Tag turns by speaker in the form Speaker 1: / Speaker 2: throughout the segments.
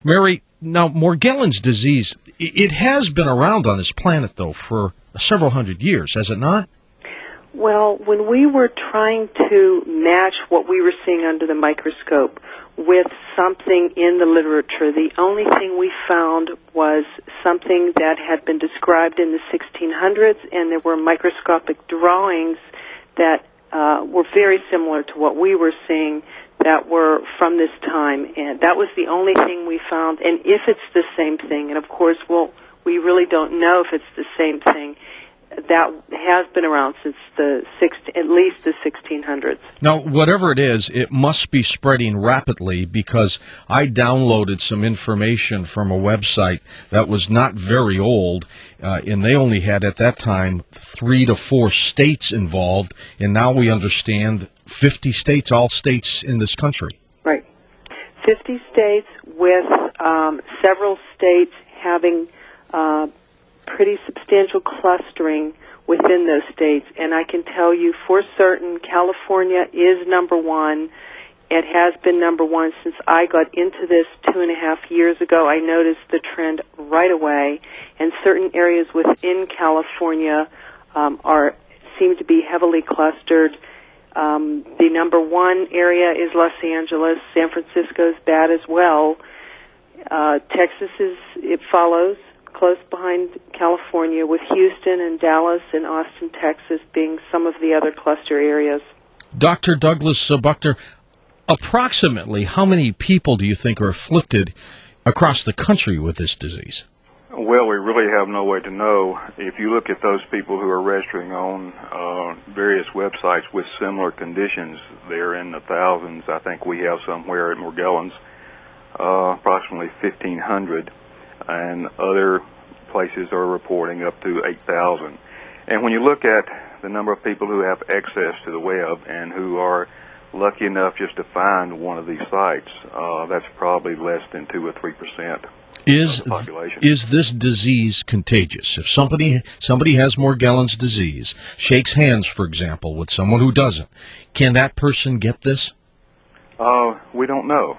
Speaker 1: Mary, now Morgellons disease, it has been around on this planet, though, for several hundred years, has it not?
Speaker 2: Well, when we were trying to match what we were seeing under the microscope with something in the literature, the only thing we found was something that had been described in the 1600s, and there were microscopic drawings that were very similar to what we were seeing that were from this time, and that was the only thing we found. And if it's the same thing, and of course, we really don't know if it's the same thing, that has been around since at least the 1600s.
Speaker 1: Now, whatever it is, it must be spreading rapidly, because I downloaded some information from a website that was not very old, and they only had at that time 3 to 4 states involved, and now we understand 50 states, all states in this country.
Speaker 2: Right. 50 states with several states having pretty substantial clustering within those states. And I can tell you for certain California is number one. It has been number one since I got into this 2.5 years ago. I noticed the trend right away, and certain areas within California seem to be heavily clustered. The number one area is Los Angeles. San Francisco is bad as well. Texas it follows close behind California, with Houston and Dallas and Austin, Texas being some of the other cluster areas.
Speaker 1: Dr. Douglas Buckner, approximately how many people do you think are afflicted across the country with this disease?
Speaker 3: Well, we really have no way to know. If you look at those people who are registering on various websites with similar conditions, they're in the thousands. I think we have somewhere at Morgellons approximately 1,500, and other places are reporting up to 8,000. And when you look at the number of people who have access to the web and who are lucky enough just to find one of these sites, that's probably less than 2 or 3%.
Speaker 1: Is this disease contagious? If somebody has Morgellons disease, shakes hands, for example, with someone who doesn't, can that person get this?
Speaker 3: We don't know.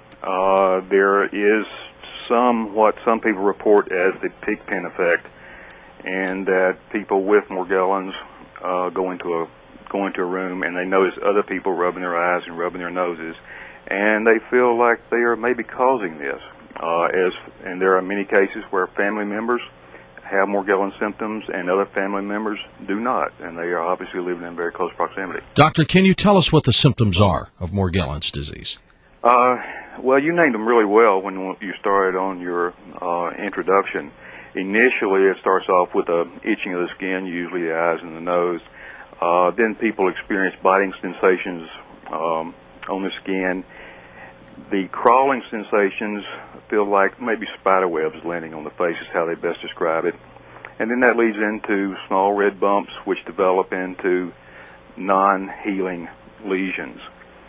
Speaker 3: There is what some people report as the pig pen effect, and that people with Morgellons go into a room and they notice other people rubbing their eyes and rubbing their noses, and they feel like they are maybe causing this. And there are many cases where family members have Morgellons symptoms and other family members do not, and they are obviously living in very close proximity.
Speaker 1: Doctor, can you tell us what the symptoms are of Morgellons disease?
Speaker 3: Well, you named them really well when you started on your introduction. Initially, it starts off with a itching of the skin, usually the eyes and the nose. Then people experience biting sensations on the skin. The crawling sensations feel like maybe spider webs landing on the face is how they best describe it. And then that leads into small red bumps, which develop into non-healing lesions.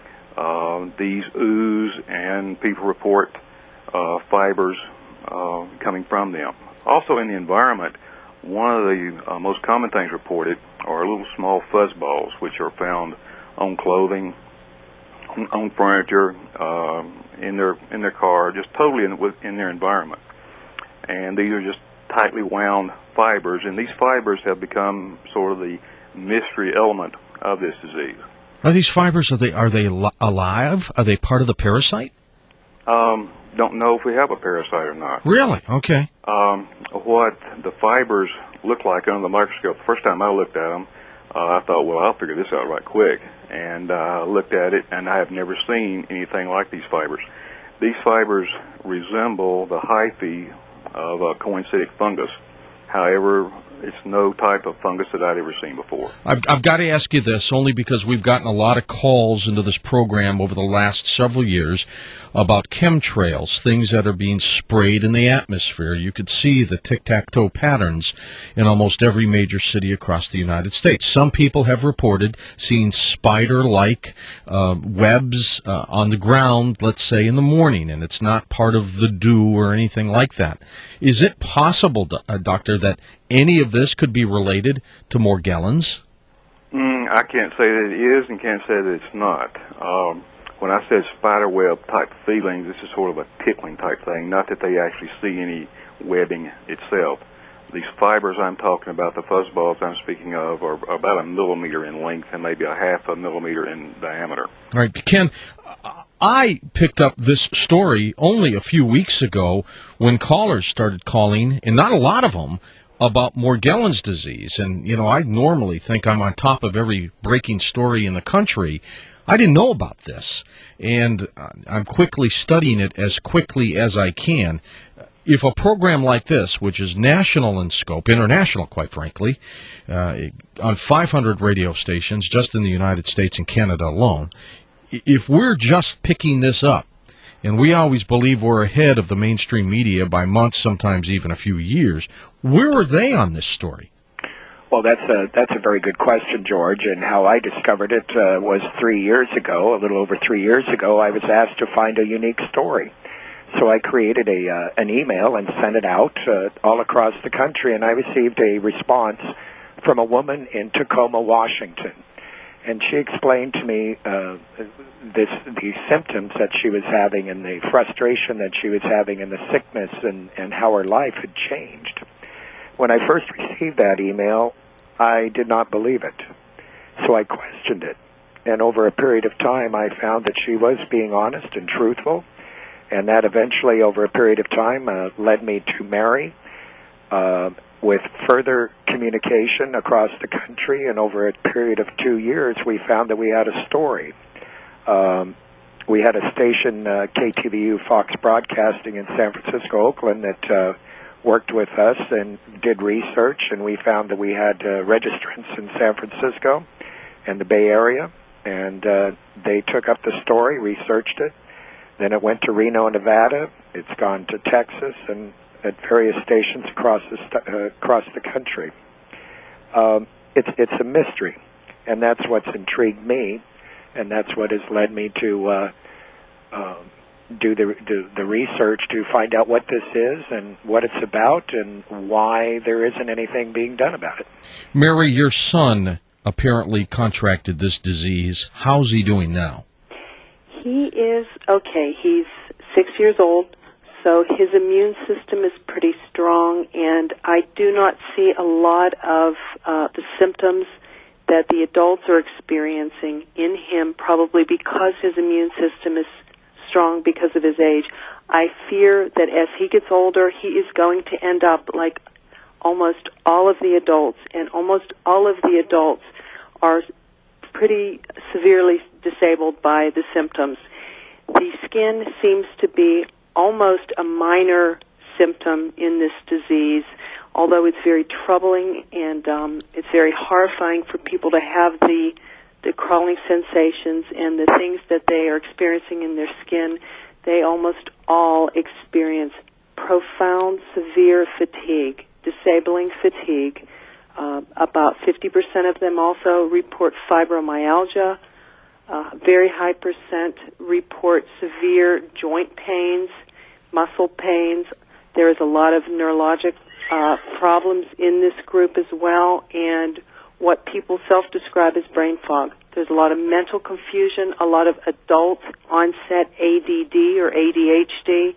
Speaker 3: These ooze, and people report fibers coming from them. Also in the environment, one of the most common things reported are little small fuzz balls, which are found on clothing, on furniture, in their car, just totally in their environment. And these are just tightly wound fibers, and these fibers have become sort of the mystery element of this disease.
Speaker 1: Are these fibers, are they alive? Are they part of the parasite?
Speaker 3: Don't know if we have a parasite or not.
Speaker 1: Really? Okay.
Speaker 3: What the fibers look like under the microscope, the first time I looked at them, I thought, well, I'll figure this out right quick. And I looked at it, and I have never seen anything like these fibers. These fibers resemble the hyphae of a coincidic fungus. However, it's no type of fungus that I'd ever seen before.
Speaker 1: I've got to ask you this, only because we've gotten a lot of calls into this program over the last several years about chemtrails, things that are being sprayed in the atmosphere. You could see the tic-tac-toe patterns in almost every major city across the United States. Some people have reported seeing spider-like webs on the ground, let's say, in the morning, and it's not part of the dew or anything like that. Is it possible, Doctor, that any of this could be related to Morgellons?
Speaker 3: I can't say that it is and can't say that it's not. when I said spiderweb type feelings, this is sort of a tickling type thing, not that they actually see any webbing itself. These fibers I'm talking about, the fuzz balls I'm speaking of, are about 1 millimeter in length and maybe a half a millimeter in diameter.
Speaker 1: All right, Ken, I picked up this story only a few weeks ago when callers started calling, and not a lot of them, about Morgellons disease. And, you know, I normally think I'm on top of every breaking story in the country. I didn't know about this, and I'm quickly studying it as quickly as I can. If a program like this, which is national in scope, international quite frankly, on 500 radio stations just in the United States and Canada alone, if we're just picking this up, and we always believe we're ahead of the mainstream media by months, sometimes even a few years, where are they on this story?
Speaker 4: Well, that's a very good question, George, and how I discovered it was 3 years ago, a little over 3 years ago. I was asked to find a unique story. So I created an email and sent it out all across the country, and I received a response from a woman in Tacoma, Washington. And she explained to me the symptoms that she was having and the frustration that she was having and the sickness and how her life had changed. When I first received that email, I did not believe it. So I questioned it. And over a period of time, I found that she was being honest and truthful. And that eventually, over a period of time, led me to Mary with further communication across the country. And over a period of 2 years, we found that we had a story. We had a station, KTVU Fox Broadcasting in San Francisco, Oakland, that worked with us and did research. And we found that we had registrants in San Francisco and the Bay Area. And they took up the story, researched it. Then it went to Reno, Nevada. It's gone to Texas and at various stations across the country. It's a mystery, and that's what's intrigued me, and that's what has led me to do the research to find out what this is and what it's about and why there isn't anything being done about it.
Speaker 1: Mary, your son apparently contracted this disease. How's he doing now?
Speaker 2: He is okay. He's 6 years old, so his immune system is pretty strong, and I do not see a lot of the symptoms that the adults are experiencing in him, probably because his immune system is strong because of his age. I fear that as he gets older, he is going to end up like almost all of the adults, and almost all of the adults are pretty severely disabled by the symptoms. The skin seems to be almost a minor symptom in this disease, although it's very troubling and it's very horrifying for people to have the crawling sensations and the things that they are experiencing in their skin. They almost all experience profound, severe fatigue, disabling fatigue. About 50% of them also report fibromyalgia. Very high percent report severe joint pains, muscle pains. There is a lot of neurologic problems in this group as well, and what people self-describe as brain fog. There's a lot of mental confusion, a lot of adult onset ADD or ADHD,